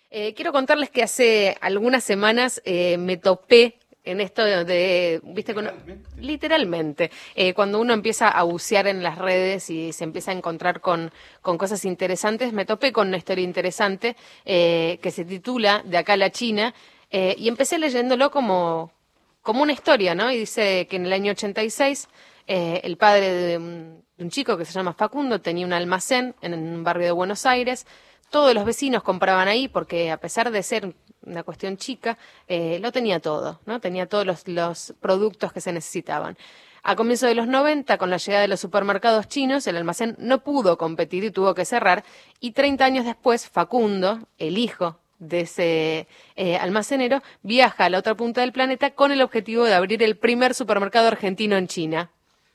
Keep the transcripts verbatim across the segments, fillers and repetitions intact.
Eh, quiero contarles que hace algunas semanas eh, me topé en esto de, viste, con, literalmente, eh, cuando uno empieza a bucear en las redes y se empieza a encontrar con, con cosas interesantes, me topé con una historia interesante eh, que se titula De acá a la China, eh, y empecé leyéndolo como, como una historia, ¿no? Y dice que en el año ochenta y seis eh, el padre de un, de un chico que se llama Facundo tenía un almacén en un barrio de Buenos Aires. Todos los vecinos compraban ahí porque, a pesar de ser una cuestión chica, eh, lo tenía todo, ¿no? Tenía todos los, los productos que se necesitaban. A comienzos de los noventa, con la llegada de los supermercados chinos, el almacén no pudo competir y tuvo que cerrar. Y treinta años después, Facundo, el hijo de ese eh, almacenero, viaja a la otra punta del planeta con el objetivo de abrir el primer supermercado argentino en China.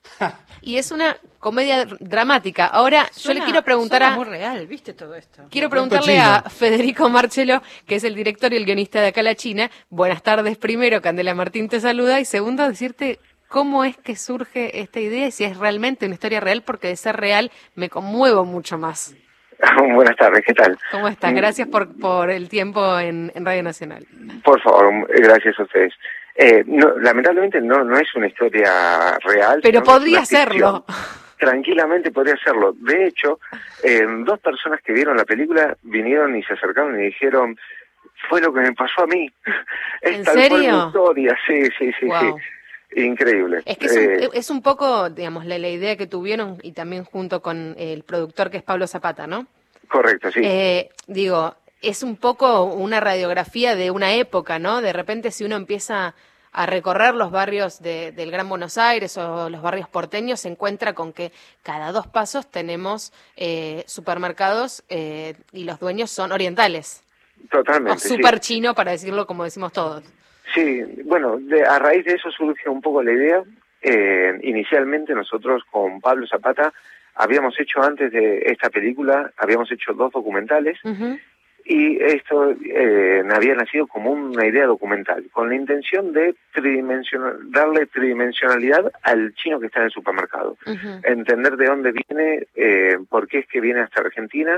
Y es una comedia dramática. Ahora, suena, yo le quiero preguntar a... muy real, ¿viste todo esto? Quiero preguntarle a Federico Marchelo, que es el director y el guionista de Acá la China. Buenas tardes primero, Candela Martín te saluda. Y segundo, decirte cómo es que surge esta idea y si es realmente una historia real, porque de ser real me conmuevo mucho más. Buenas tardes, ¿qué tal? ¿Cómo estás? Gracias por, por el tiempo en, en Radio Nacional. Por favor, gracias a ustedes. Eh, no, lamentablemente no no es una historia real. Pero podría serlo. Tranquilamente podría serlo. De hecho, eh, dos personas que vieron la película vinieron y se acercaron y dijeron, fue lo que me pasó a mí. Es ¿En tal serio? cual mi historia, sí, sí, sí, wow. sí. Increíble. Es que es un, eh, es un poco, digamos, la, la idea que tuvieron, y también junto con el productor, que es Pablo Zapata, ¿no? Correcto, sí. Eh, digo, es un poco una radiografía de una época, ¿no? De repente, si uno empieza a recorrer los barrios de, del Gran Buenos Aires o los barrios porteños, se encuentra con que cada dos pasos tenemos eh, supermercados eh, y los dueños son orientales. Totalmente, o super sí. chino, para decirlo como decimos todos. Sí, bueno, de, a raíz de eso surge un poco la idea. Eh, inicialmente nosotros con Pablo Zapata habíamos hecho, antes de esta película, habíamos hecho dos documentales. Uh-huh. Y esto eh, había nacido como una idea documental, con la intención de tridimensional, darle tridimensionalidad al chino que está en el supermercado. Uh-huh. Entender de dónde viene, eh, por qué es que viene hasta Argentina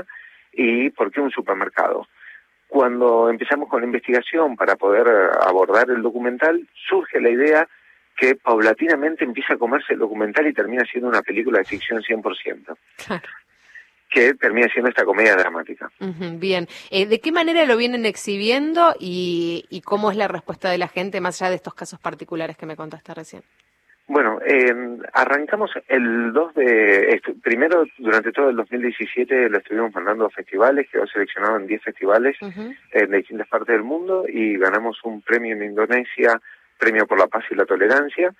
y por qué un supermercado. Cuando empezamos con la investigación para poder abordar el documental, surge la idea que paulatinamente empieza a comerse el documental y termina siendo una película de ficción cien por ciento. Claro. Que termina siendo esta comedia dramática. Uh-huh, bien. Eh, ¿De qué manera lo vienen exhibiendo y, y cómo es la respuesta de la gente, más allá de estos casos particulares que me contaste recién? Bueno, eh, arrancamos el dos de... Primero, durante todo el dos mil diecisiete lo estuvimos mandando a festivales, quedó seleccionado en diez festivales uh-huh. eh, de distintas partes del mundo y ganamos un premio en Indonesia, Premio por la Paz y la Tolerancia.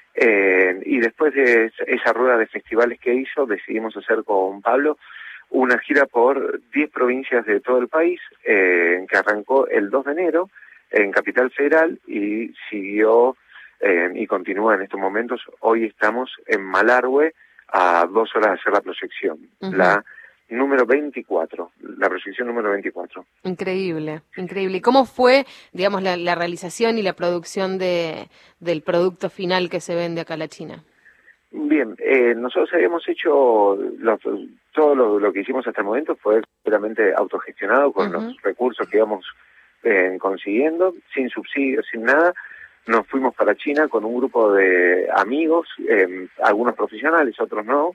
Eh, y después de esa rueda de festivales que hizo, decidimos hacer con Pablo una gira por diez provincias de todo el país, eh, que arrancó el dos de enero en Capital Federal y siguió eh, y continúa en estos momentos. Hoy estamos en Malargüe, a dos horas de hacer la proyección, uh-huh. la número veinticuatro, la proyección número veinticuatro. Increíble, increíble. ¿Y cómo fue, digamos, la, la realización y la producción de del producto final que se vende acá a la China? Bien, eh, nosotros habíamos hecho, los, todo lo, lo que hicimos hasta el momento fue completamente autogestionado con uh-huh. los recursos que íbamos eh, consiguiendo, sin subsidios, sin nada. Nos fuimos para China con un grupo de amigos, eh, algunos profesionales, otros no,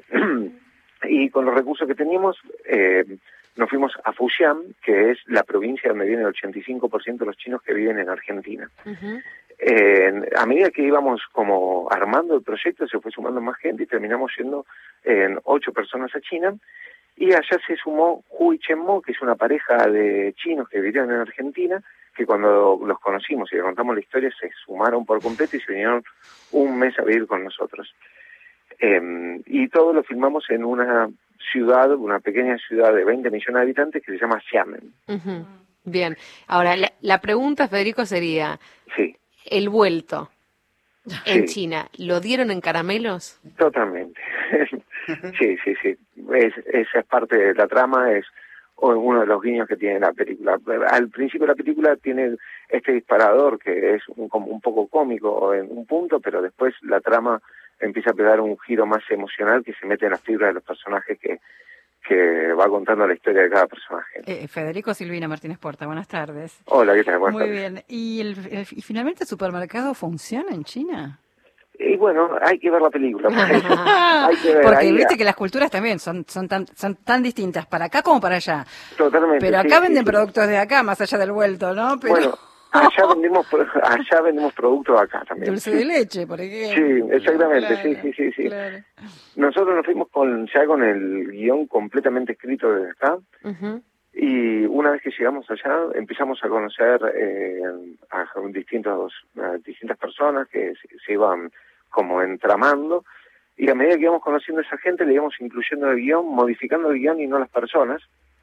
y con los recursos que teníamos eh, nos fuimos a Fujian, que es la provincia donde viene el ochenta y cinco por ciento de los chinos que viven en Argentina. Uh-huh. Eh, a medida que íbamos como armando el proyecto, se fue sumando más gente y terminamos yendo en eh, ocho personas a China. Y allá se sumó Hu y Chen Mo, que es una pareja de chinos que vivían en Argentina, que cuando los conocimos y les contamos la historia, se sumaron por completo y se vinieron un mes a vivir con nosotros. Eh, y todo lo filmamos en una ciudad, una pequeña ciudad de veinte millones de habitantes que se llama Xiamen. Uh-huh. Bien. Ahora, la, la pregunta, Federico, sería... Sí. El vuelto en sí. China, ¿lo dieron en caramelos? Totalmente. sí, sí, sí. Es, esa es parte de la trama, es uno de los guiños que tiene la película. Al principio la película tiene este disparador que es un, como un poco cómico en un punto, pero después la trama empieza a pegar un giro más emocional que se mete en las fibras de los personajes que que va contando la historia de cada personaje. Eh, Federico Silvina Martínez Porta, buenas tardes. Hola, ¿qué tal? Buenas Muy tardes. bien. ¿Y, el, el, ¿Y finalmente el supermercado funciona en China? Y bueno, hay que ver la película. Hay que ver, Porque ahí, viste que las culturas también son son tan son tan distintas para acá como para allá. Totalmente. Pero acá sí, venden sí, productos de acá, más allá del vuelto, ¿no? Pero... Bueno, allá vendemos allá vendemos productos acá también. Dulce sí. de leche, por ejemplo. Sí, exactamente, Claro, sí, sí, sí, sí. Claro. Nosotros nos fuimos con ya con el guión completamente escrito desde acá. Uh-huh. Y una vez que llegamos allá, empezamos a conocer eh, a distintos a distintas personas que se, se iban como entramando, y a medida que íbamos conociendo a esa gente, le íbamos incluyendo el guión, modificando el guión y no las personas,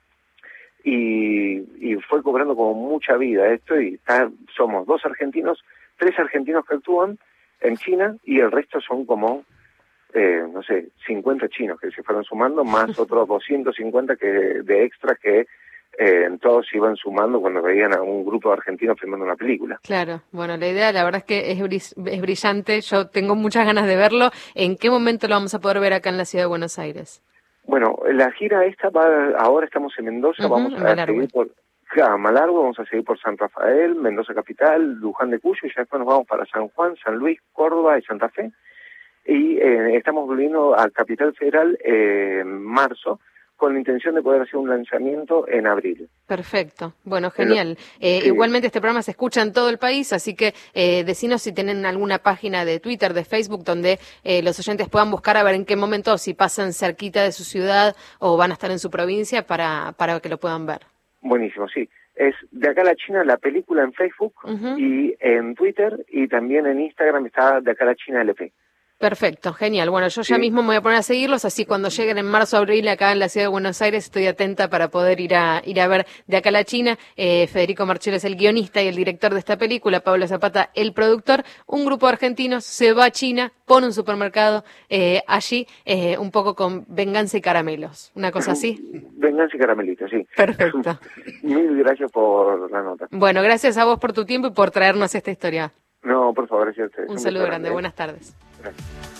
y, y fue cobrando como mucha vida esto, y está, somos dos argentinos, tres argentinos que actúan en China, y el resto son como, eh, no sé, cincuenta chinos que se fueron sumando, más otros doscientos cincuenta que de extras que Eh, todos se iban sumando cuando veían a un grupo de argentinos filmando una película. Claro, bueno, la idea la verdad es que es, bris- es brillante, yo tengo muchas ganas de verlo. ¿En qué momento lo vamos a poder ver acá en la ciudad de Buenos Aires? Bueno, la gira esta va, ahora estamos en Mendoza, Uh-huh, vamos en a Malargüe. seguir por claro, Malargüe, vamos a seguir por San Rafael, Mendoza Capital, Luján de Cuyo, y ya después nos vamos para San Juan, San Luis, Córdoba y Santa Fe. Y eh, estamos volviendo a Capital Federal eh, en marzo, con la intención de poder hacer un lanzamiento en abril. Perfecto, bueno, genial. Eh, sí. Igualmente este programa se escucha en todo el país, así que eh, decinos si tienen alguna página de Twitter, de Facebook, donde eh, los oyentes puedan buscar a ver en qué momento, si pasan cerquita de su ciudad o van a estar en su provincia para, para que lo puedan ver. Buenísimo, sí. Es De acá a la China, la película en Facebook, Uh-huh. y en Twitter, y también en Instagram está De acá a la China L P. Perfecto, genial. Bueno, yo ya Sí. mismo me voy a poner a seguirlos, así cuando lleguen en marzo, abril acá en la ciudad de Buenos Aires, estoy atenta para poder ir a ir a ver De acá a la China. Eh, Federico Marchelo es el guionista y el director de esta película, Pablo Zapata el productor. Un grupo de argentinos se va a China, pone un supermercado eh, allí, eh, un poco con venganza y caramelos. ¿Una cosa así? Venganza y caramelito, sí. Perfecto. Mil gracias por la nota. Bueno, gracias a vos por tu tiempo y por traernos esta historia. No, por favor, gracias a ustedes. Un beso saludo grande, ¿eh? buenas tardes. Gracias.